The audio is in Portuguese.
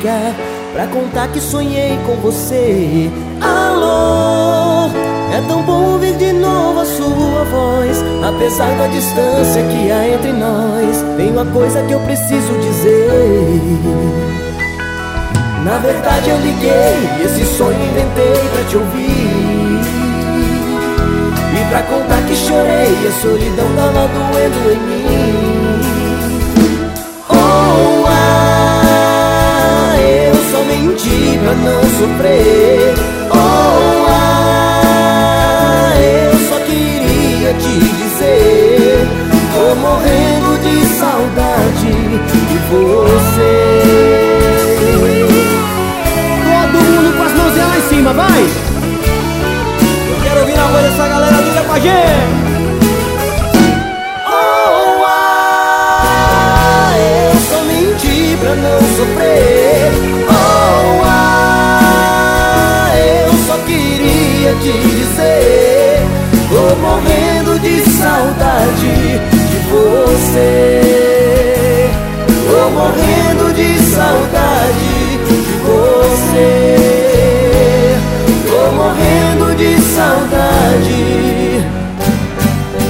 ligar pra contar que sonhei com você. Alô, é tão bom ouvir de novo a sua voz. Apesar da distância que há entre nós, tem uma coisa que eu preciso dizer. Na verdade eu liguei, esse sonho inventei pra te ouvir e pra contar que chorei, a solidão tava doendo em mim. Oh, eu só menti pra não sofrer. Oh, eu só queria te dizer, tô morrendo de saudade de você. Todo mundo com as mãozinhas lá em cima, vai! Eu quero ouvir a voz dessa galera, liga com a gente!